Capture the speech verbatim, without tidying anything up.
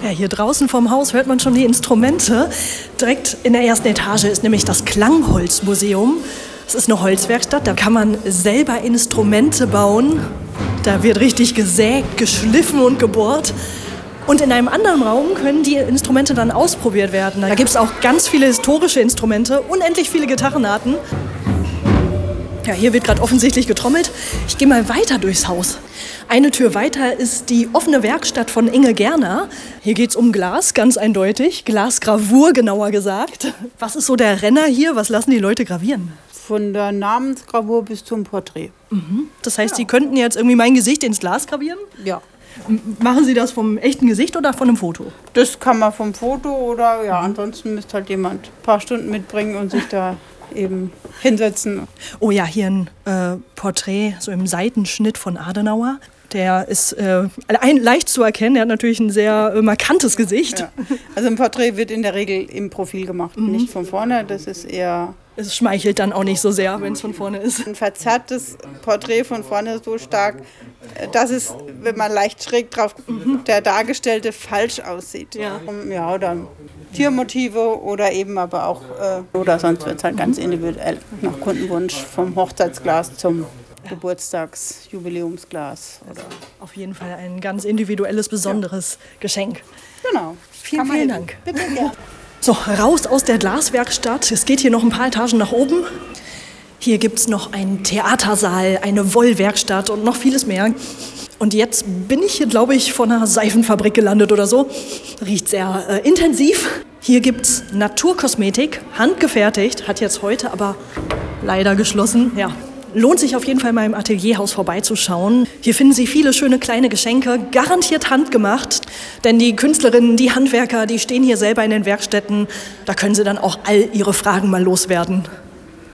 Ja, hier draußen vom Haus hört man schon die Instrumente. Direkt in der ersten Etage ist nämlich das Klangholzmuseum. Es ist eine Holzwerkstatt, da kann man selber Instrumente bauen. Da wird richtig gesägt, geschliffen und gebohrt. Und in einem anderen Raum können die Instrumente dann ausprobiert werden. Da gibt es auch ganz viele historische Instrumente, unendlich viele Gitarrenarten. Ja, hier wird gerade offensichtlich getrommelt. Ich gehe mal weiter durchs Haus. Eine Tür weiter ist die offene Werkstatt von Inge Gerner. Hier geht es um Glas, ganz eindeutig. Glasgravur, genauer gesagt. Was ist so der Renner hier? Was lassen die Leute gravieren? Von der Namensgravur bis zum Porträt. Mhm. Das heißt, Ja. Sie könnten jetzt irgendwie mein Gesicht ins Glas gravieren? Ja. M- Machen Sie das vom echten Gesicht oder von einem Foto? Das kann man vom Foto oder ja, ansonsten müsste halt jemand ein paar Stunden mitbringen und sich da eben hinsetzen. Oh ja, hier ein äh, Porträt so im Seitenschnitt von Adenauer. Der ist äh, ein, leicht zu erkennen. Er hat natürlich ein sehr äh, markantes Gesicht. Ja. Also ein Porträt wird in der Regel im Profil gemacht, Mhm. nicht von vorne. Das ist eher Es schmeichelt dann auch nicht so sehr, wenn es von vorne ist. ein verzerrtes Porträt von vorne so stark, dass es, wenn man leicht schräg drauf, der Dargestellte falsch aussieht. Ja. Um, ja, oder Tiermotive oder eben aber auch, äh, oder sonst wird es halt ganz individuell nach Kundenwunsch vom Hochzeitsglas zum Geburtstags-, Jubiläumsglas. Oder Auf jeden Fall ein ganz individuelles, besonderes Geschenk. genau. Vielen, Kann man vielen eben. Dank. Bitte gerne. So, raus aus der Glaswerkstatt. Es geht hier noch ein paar Etagen nach oben. Hier gibt es noch einen Theatersaal, eine Wollwerkstatt und noch vieles mehr. Und jetzt bin ich hier, glaube ich, vor einer Seifenfabrik gelandet oder so. Riecht sehr äh, intensiv. Hier gibt es Naturkosmetik, handgefertigt, hat jetzt heute aber leider geschlossen. Ja, lohnt sich auf jeden Fall mal im Atelierhaus vorbeizuschauen. Hier finden Sie viele schöne kleine Geschenke, garantiert handgemacht. Denn die Künstlerinnen, die Handwerker, die stehen hier selber in den Werkstätten. Da können Sie dann auch all Ihre Fragen mal loswerden.